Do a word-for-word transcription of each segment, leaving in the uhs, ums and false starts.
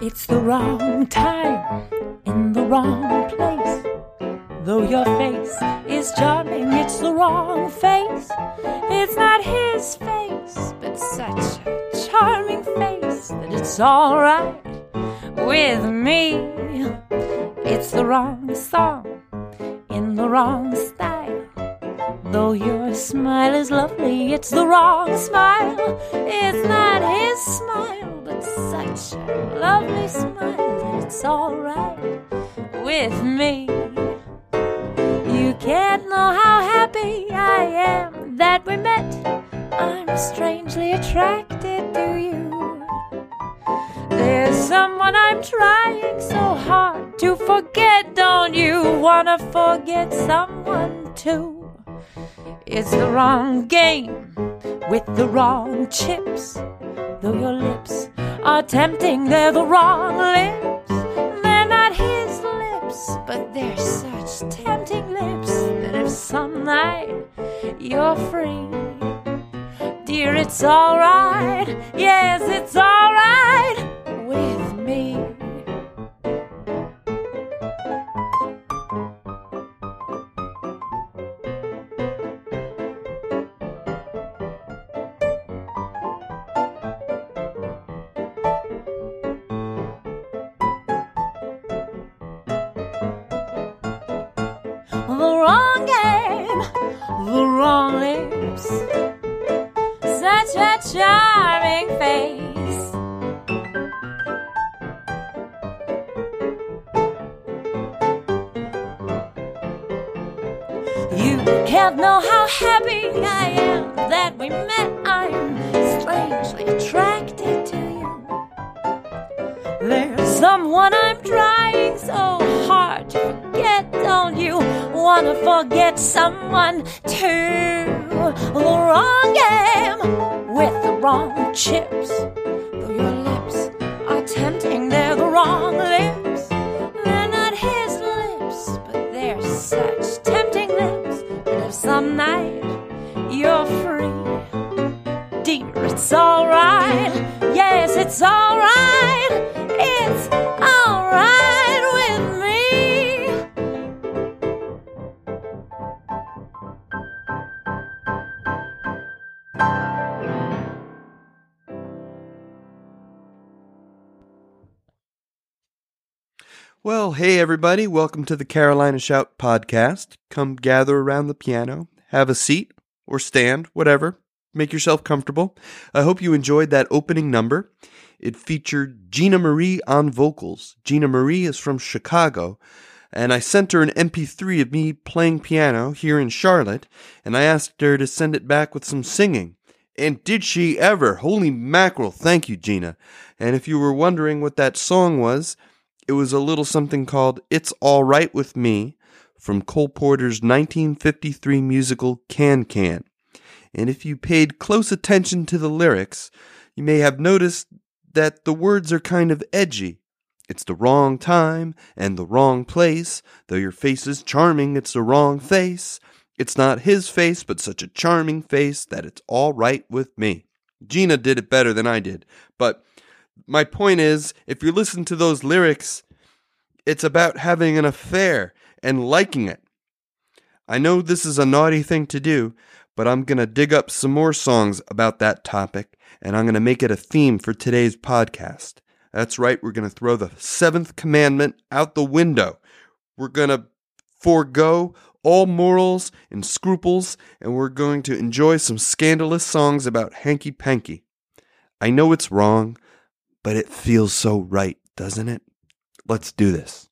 It's the wrong time in the wrong place. Though your face is charming, it's the wrong face. It's not his face, but such a charming face that it's alright with me. It's the wrong song in the wrong style. Though your smile is lovely, it's the wrong smile. It's not his smile, but such a lovely smile that it's alright with me. You can't know how happy I am that we met. I'm strangely attracted to you. There's someone I'm trying so hard to forget. Don't you wanna forget someone too? It's the wrong game with the wrong chips. Though your lips are tempting, they're the wrong lips. They're not his lips, but they're such tempting lips that if some night you're free, dear, it's alright. Yes, it's alright with me. The wrong game, the wrong lips, such a charming face. You can't know how happy I am that we met. I'm strangely attracted to you. There's someone I'm trying so hard to forget. Don't you wanna forget someone too? The wrong game with the wrong chips. Though your lips are tempting, they're the wrong lips. They're not his lips, but they're such tempting lips that if some night you're free, dear, it's alright. Yes, it's alright. It's alright with me. Well, hey everybody, welcome to the Carolina Shout podcast. Come gather around the piano, have a seat or stand, whatever. Make yourself comfortable. I hope you enjoyed that opening number. It featured Gina Marie on vocals. Gina Marie is from Chicago, and I sent her an M P three of me playing piano here in Charlotte, and I asked her to send it back with some singing. And did she ever? Holy mackerel, thank you, Gina. And if you were wondering what that song was, it was a little something called It's All Right With Me from Cole Porter's nineteen fifty-three musical Can Can. And if you paid close attention to the lyrics, you may have noticed that the words are kind of edgy. It's the wrong time and the wrong place. Though your face is charming, it's the wrong face. It's not his face, but such a charming face that it's all right with me. Gina did it better than I did, but my point is, if you listen to those lyrics, it's about having an affair and liking it. I know this is a naughty thing to do, but I'm going to dig up some more songs about that topic, and I'm going to make it a theme for today's podcast. That's right, we're going to throw the seventh commandment out the window. We're going to forego all morals and scruples, and we're going to enjoy some scandalous songs about hanky-panky. I know it's wrong, but it feels so right, doesn't it? Let's do this.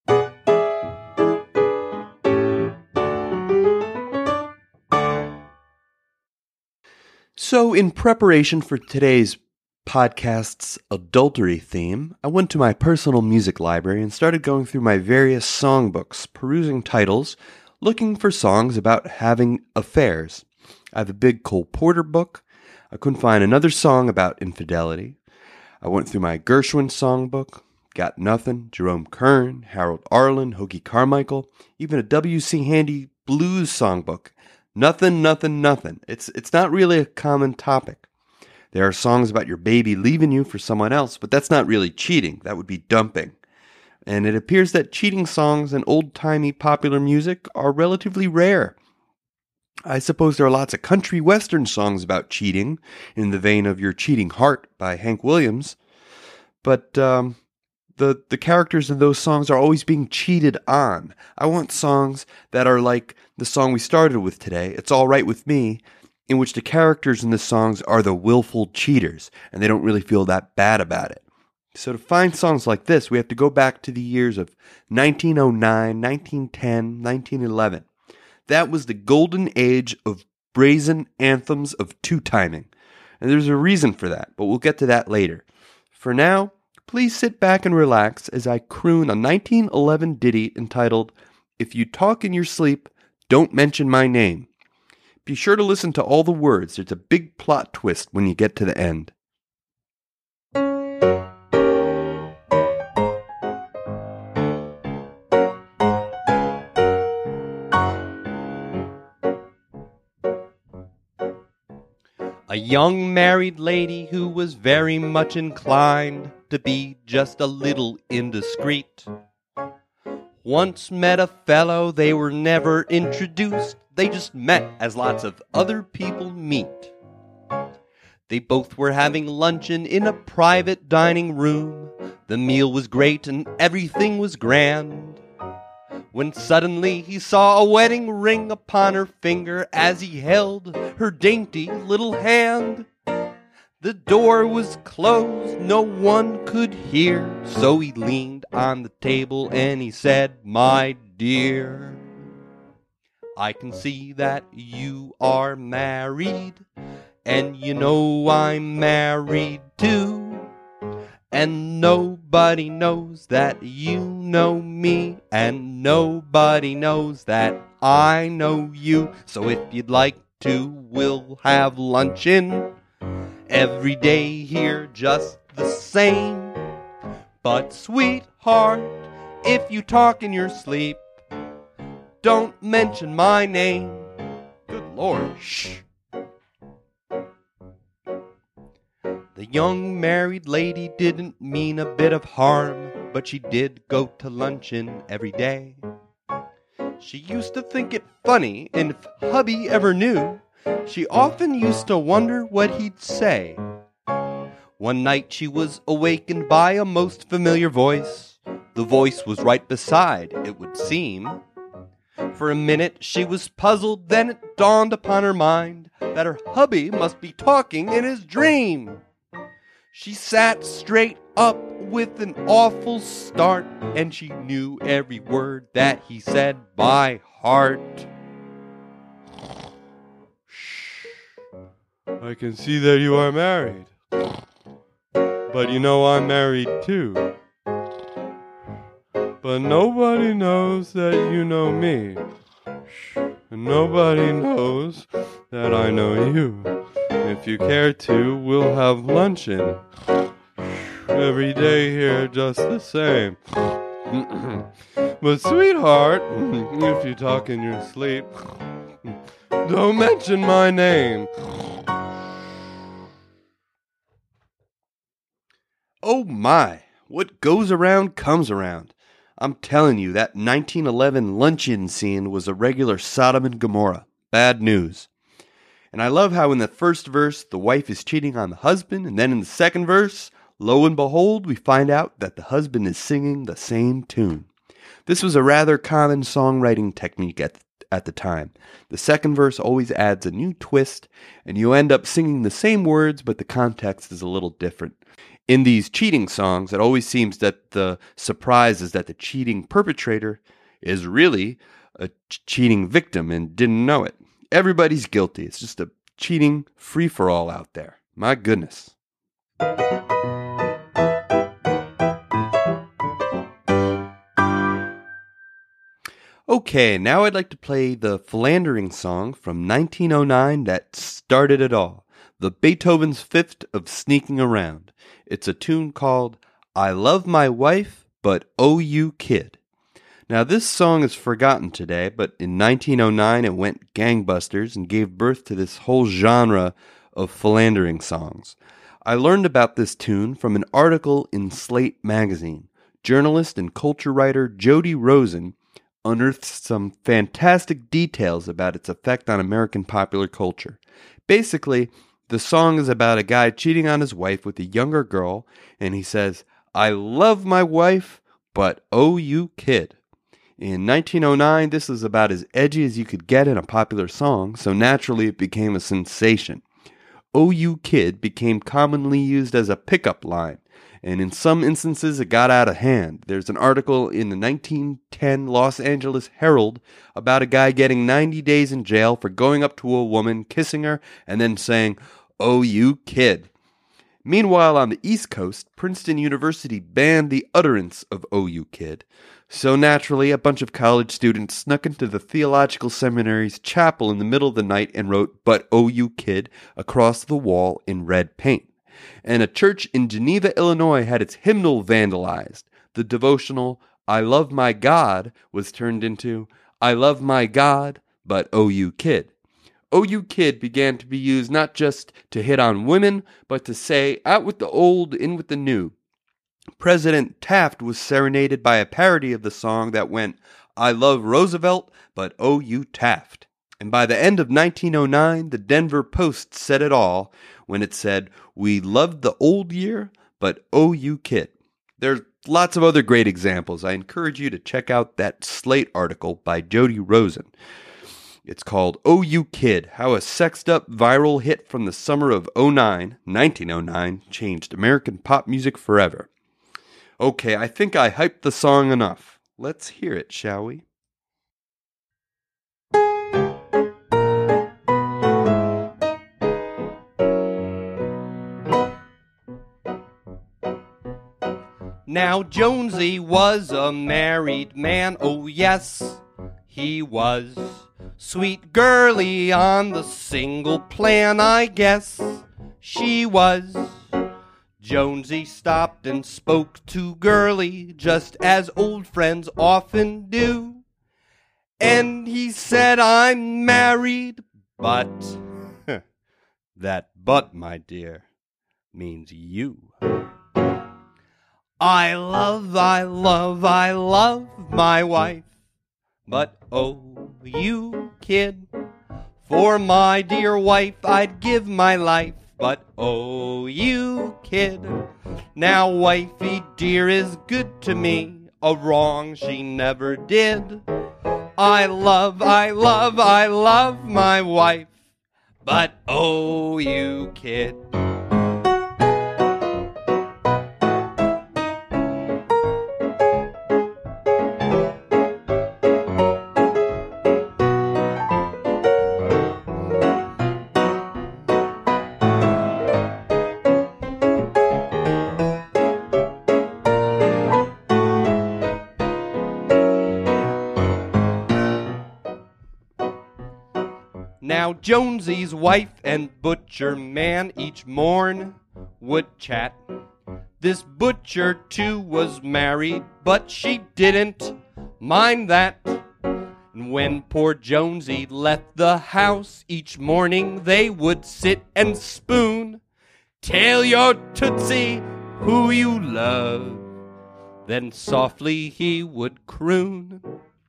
So, in preparation for today's podcast's adultery theme, I went to my personal music library and started going through my various songbooks, perusing titles, looking for songs about having affairs. I have a big Cole Porter book. I couldn't find another song about infidelity. I went through my Gershwin songbook, Got Nothing, Jerome Kern, Harold Arlen, Hoagy Carmichael, even a W C Handy blues songbook. Nothing, nothing, nothing. It's it's not really a common topic. There are songs about your baby leaving you for someone else, but that's not really cheating. That would be dumping. And it appears that cheating songs in old-timey popular music are relatively rare. I suppose there are lots of country western songs about cheating, in the vein of Your Cheating Heart by Hank Williams. But um, the, the characters in those songs are always being cheated on. I want songs that are like the song we started with today, It's All Right With Me, in which the characters in the songs are the willful cheaters, and they don't really feel that bad about it. So to find songs like this, we have to go back to the years of nineteen oh nine, nineteen ten, nineteen eleven. That was the golden age of brazen anthems of two-timing. And there's a reason for that, but we'll get to that later. For now, please sit back and relax as I croon a nineteen eleven ditty entitled, If You Talk in Your Sleep, Don't Mention My Name. Be sure to listen to all the words. There's a big plot twist when you get to the end. A young married lady who was very much inclined to be just a little indiscreet once met a fellow. They were never introduced. They just met as lots of other people meet. They both were having luncheon in a private dining room. The meal was great and everything was grand, when suddenly he saw a wedding ring upon her finger as he held her dainty little hand. The door was closed, no one could hear, so he leaned on the table and he said, My dear, I can see that you are married, and you know I'm married too. And nobody knows that you know me, and nobody knows that I know you. So if you'd like to, we'll have luncheon every day here just the same. But sweetheart, if you talk in your sleep, don't mention my name. Good Lord, shh. The young married lady didn't mean a bit of harm, but she did go to luncheon every day. She used to think it funny, and if hubby ever knew, she often used to wonder what he'd say. One night she was awakened by a most familiar voice. The voice was right beside, it would seem. For a minute she was puzzled, then it dawned upon her mind that her hubby must be talking in his dream. She sat straight up with an awful start, and she knew every word that he said by heart. Shh. I can see that you are married. But you know I'm married too. But nobody knows that you know me. Shh. And nobody knows that I know you. If you care to, we'll have luncheon every day here just the same. But sweetheart, if you talk in your sleep, don't mention my name. Oh my, what goes around comes around. I'm telling you, that nineteen eleven luncheon scene was a regular Sodom and Gomorrah. Bad news. And I love how in the first verse, the wife is cheating on the husband, and then in the second verse, lo and behold, we find out that the husband is singing the same tune. This was a rather common songwriting technique at, at the time. The second verse always adds a new twist, and you end up singing the same words, but the context is a little different. In these cheating songs, it always seems that the surprise is that the cheating perpetrator is really a ch- cheating victim and didn't know it. Everybody's guilty. It's just a cheating free-for-all out there. My goodness. Okay, now I'd like to play the philandering song from nineteen oh nine that started it all. The Beethoven's Fifth of Sneaking Around. It's a tune called I Love My Wife, But Oh You Kid. Now, this song is forgotten today, but in nineteen oh nine it went gangbusters and gave birth to this whole genre of philandering songs. I learned about this tune from an article in Slate magazine. Journalist and culture writer Jody Rosen unearthed some fantastic details about its effect on American popular culture. Basically, the song is about a guy cheating on his wife with a younger girl, and he says, "I love my wife, but oh you kid." In nineteen oh nine, this was about as edgy as you could get in a popular song, so naturally it became a sensation. "Oh you kid" became commonly used as a pickup line, and in some instances it got out of hand. There's an article in the nineteen ten Los Angeles Herald about a guy getting ninety days in jail for going up to a woman, kissing her, and then saying, "Oh you kid." Meanwhile, on the East Coast, Princeton University banned the utterance of "Oh you kid." So naturally, a bunch of college students snuck into the theological seminary's chapel in the middle of the night and wrote "But oh you kid" across the wall in red paint. And a church in Geneva, Illinois had its hymnal vandalized. The devotional "I love my God" was turned into "I love my God, but oh you kid." "Oh you kid" began to be used not just to hit on women, but to say, out with the old, in with the new. President Taft was serenaded by a parody of the song that went, "I love Roosevelt, but oh you Taft." And by the end of nineteen oh nine, the Denver Post said it all when it said, "We loved the old year, but oh you kid." There's lots of other great examples. I encourage you to check out that Slate article by Jody Rosen. It's called "Oh You Kid, How a Sexed-Up Viral Hit from the Summer of oh nine, nineteen oh nine Changed American Pop Music Forever." Okay, I think I hyped the song enough. Let's hear it, shall we? Now Jonesy was a married man, oh yes, he was. Sweet girlie on the single plan, I guess she was. Jonesy stopped and spoke to Girlie, just as old friends often do. And he said, "I'm married, but..." That "but," my dear, means you. "I love, I love, I love my wife, but oh, you kid, for my dear wife I'd give my life, but oh, you kid. Now wifey dear is good to me, a wrong she never did. I love, I love, I love my wife, but oh, you kid." Now Jonesy's wife and butcher man each morn would chat. This butcher too was married, but she didn't mind that. And when poor Jonesy left the house each morning, they would sit and spoon. "Tell your Tootsie who you love," then softly he would croon.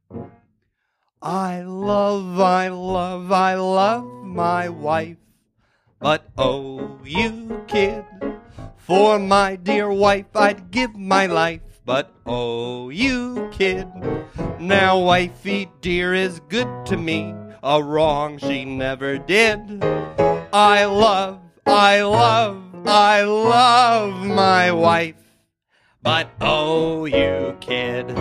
"I love, I love, I love my wife, but oh, you kid, for my dear wife I'd give my life, but oh, you kid. Now wifey dear is good to me, a wrong she never did. I love, I love, I love my wife, but oh, you kid."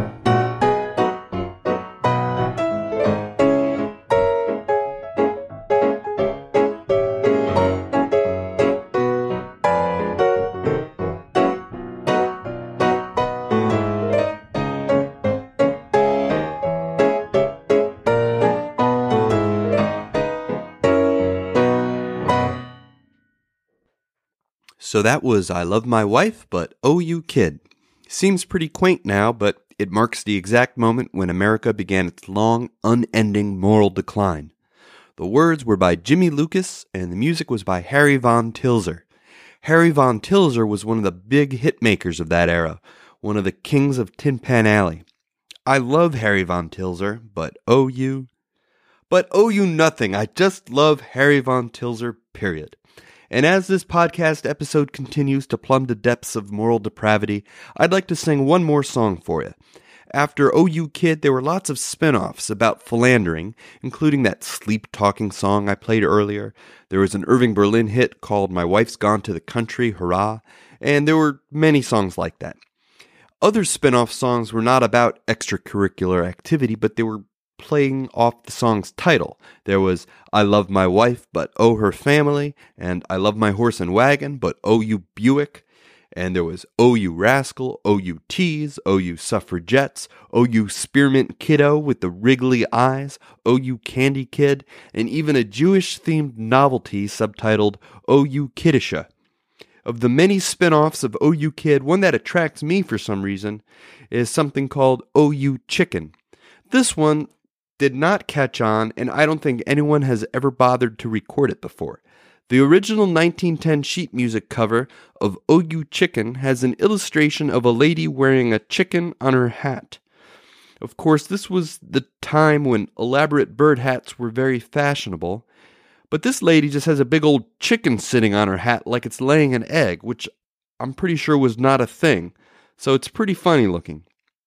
So that was "I Love My Wife, but Oh You Kid." Seems pretty quaint now, but it marks the exact moment when America began its long, unending moral decline. The words were by Jimmy Lucas, and the music was by Harry Von Tilzer. Harry Von Tilzer was one of the big hit makers of that era, one of the kings of Tin Pan Alley. I love Harry Von Tilzer, but oh you... But oh you nothing, I just love Harry Von Tilzer, period. And as this podcast episode continues to plumb the depths of moral depravity, I'd like to sing one more song for you. After Oh You Kid, there were lots of spin-offs about philandering, including that sleep-talking song I played earlier. There was an Irving Berlin hit called My Wife's Gone to the Country, Hurrah, and there were many songs like that. Other spin-off songs were not about extracurricular activity, but they were playing off the song's title. There was I Love My Wife, but Oh Her Family, and I Love My Horse and Wagon, but Oh You Buick. And there was Oh You Rascal, Oh You Tease, Oh You Suffragettes, Oh You Spearmint Kiddo with the wriggly eyes, Oh You Candy Kid, and even a Jewish-themed novelty subtitled Oh You Kiddisha. Of the many spin-offs of Oh You Kid, one that attracts me for some reason is something called Oh You Chicken. This one did not catch on, and I don't think anyone has ever bothered to record it before. The original nineteen ten sheet music cover of Oh You Chicken has an illustration of a lady wearing a chicken on her hat. Of course, this was the time when elaborate bird hats were very fashionable, but this lady just has a big old chicken sitting on her hat like it's laying an egg, which I'm pretty sure was not a thing, so it's pretty funny looking.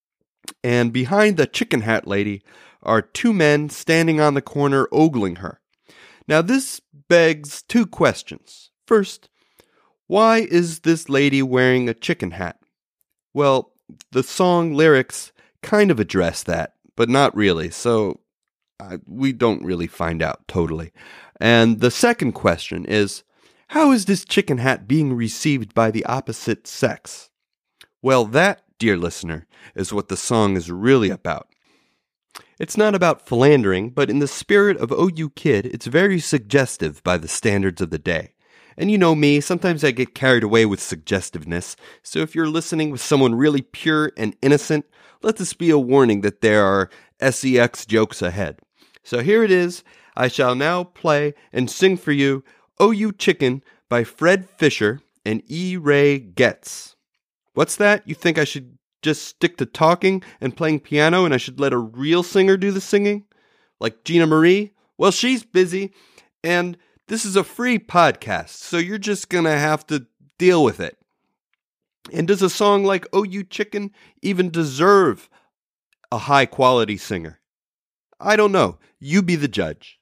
And behind the chicken hat lady are two men standing on the corner ogling her. Now this begs two questions. First, why is this lady wearing a chicken hat? Well, the song lyrics kind of address that, but not really, so uh, we don't really find out totally. And the second question is, how is this chicken hat being received by the opposite sex? Well, that, dear listener, is what the song is really about. It's not about philandering, but in the spirit of Oh You Kid, it's very suggestive by the standards of the day. And you know me, sometimes I get carried away with suggestiveness, so if you're listening with someone really pure and innocent, let this be a warning that there are sex jokes ahead. So here it is. I shall now play and sing for you Oh You Chicken by Fred Fisher and E. Ray Getz. What's that? You think I should just stick to talking and playing piano and I should let a real singer do the singing? Like Gina Marie? Well, she's busy, and this is a free podcast, so you're just going to have to deal with it. And does a song like Oh You Chicken even deserve a high-quality singer? I don't know. You be the judge.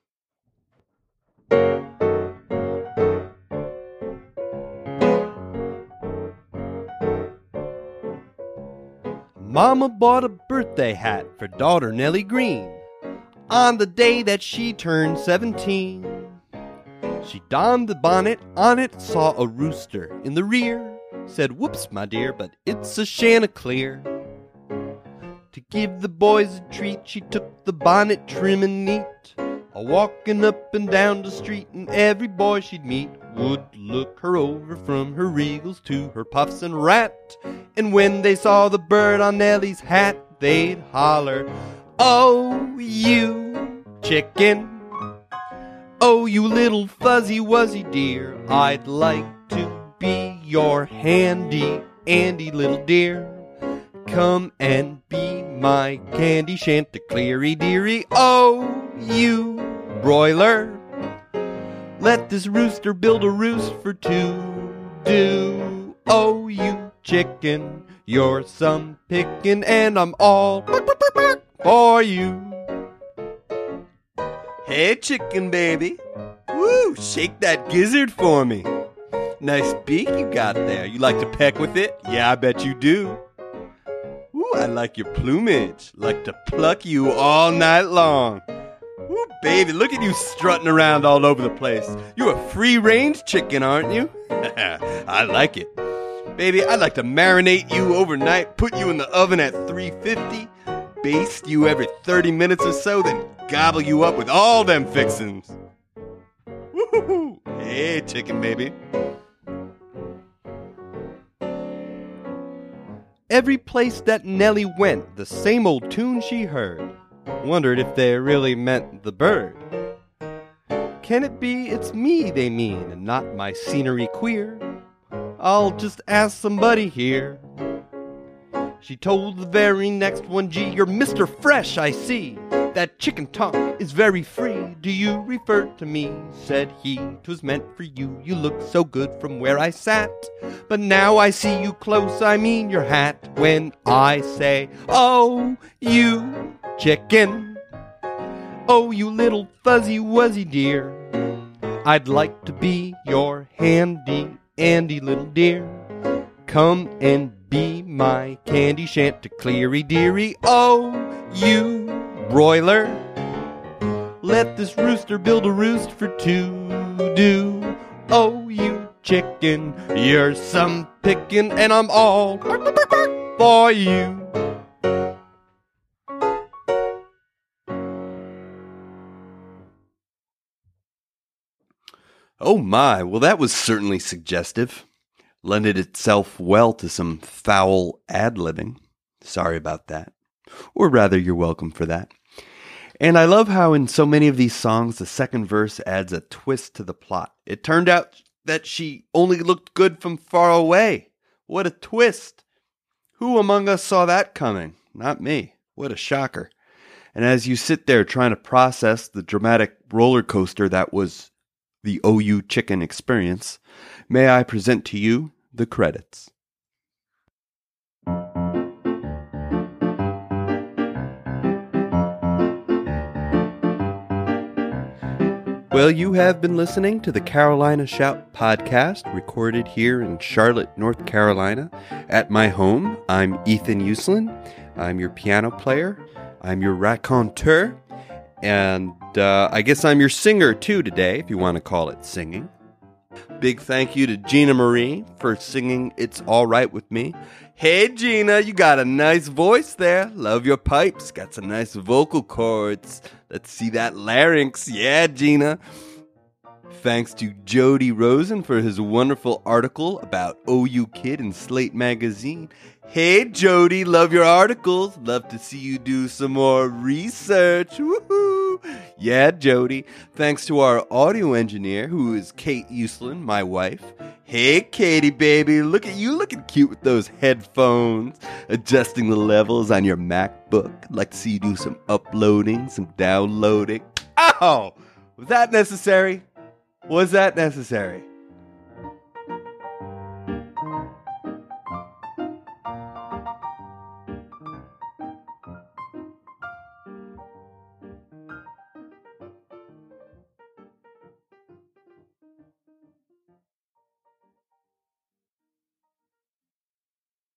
Mama bought a birthday hat for daughter Nellie Green on the day that she turned seventeen. She donned the bonnet, on it saw a rooster in the rear, said, "Whoops, my dear, but it's a Chanticleer." To give the boys a treat, she took the bonnet trim and neat, a-walking up and down the street, and every boy she'd meet would look her over from her regals to her puffs and rat. And when they saw the bird on Nellie's hat, they'd holler, "Oh, you chicken. Oh, you little fuzzy wuzzy dear. I'd like to be your handy Andy little dear. Come and be my candy chanticleery dearie. Oh, you broiler. Let this rooster build a roost for two. Do, oh, you chicken, you're some pickin', and I'm all for you." Hey, chicken baby. Woo, shake that gizzard for me. Nice beak you got there. You like to peck with it? Yeah, I bet you do. Ooh, I like your plumage. Like to pluck you all night long. Ooh, baby, look at you strutting around all over the place. You're a free-range chicken, aren't you? I like it. Baby, I'd like to marinate you overnight, put you in the oven at three fifty, baste you every thirty minutes or so, then gobble you up with all them fixins'. Woo-hoo-hoo. Hey, chicken baby. Every place that Nellie went, the same old tune she heard. Wondered if they really meant the bird. Can it be it's me they mean and not my scenery queer? I'll just ask somebody here. She told the very next one, gee, you're Mister Fresh, I see. That chicken tongue is very free. Do you refer to me? Said he, 'twas meant for you. You look so good from where I sat. But now I see you close, I mean your hat. When I say, oh, you chicken. Oh, you little fuzzy wuzzy dear. I'd like to be your handy Andy little dear. Come and be my candy chanticleery dearie. Oh, you broiler. Let this rooster build a roost for two. Do. Oh, you chicken. You're some pickin' and I'm all for you. Oh my, well that was certainly suggestive. Lended itself well to some foul ad-libbing. Sorry about that. Or rather, you're welcome for that. And I love how in so many of these songs, the second verse adds a twist to the plot. It turned out that she only looked good from far away. What a twist. Who among us saw that coming? Not me. What a shocker. And as you sit there trying to process the dramatic roller coaster that was the O U Chicken experience, may I present to you the credits. Well, you have been listening to the Carolina Shout podcast, recorded here in Charlotte, North Carolina, at my home. I'm Ethan Uslan. I'm your piano player. I'm your raconteur. And uh, I guess I'm your singer, too, today, if you want to call it singing. Big thank you to Gina Marie for singing It's All Right With Me. Hey, Gina, you got a nice voice there. Love your pipes. Got some nice vocal cords. Let's see that larynx. Yeah, Gina. Thanks to Jody Rosen for his wonderful article about O U Kid in Slate Magazine. Hey, Jody, love your articles. Love to see you do some more research. Woohoo! Yeah, Jody. Thanks to our audio engineer, who is Kate Uslan, my wife. Hey, Katie, baby. Look at you looking cute with those headphones. Adjusting the levels on your MacBook. I'd like to see you do some uploading, some downloading. Oh! Was that necessary? Was that necessary?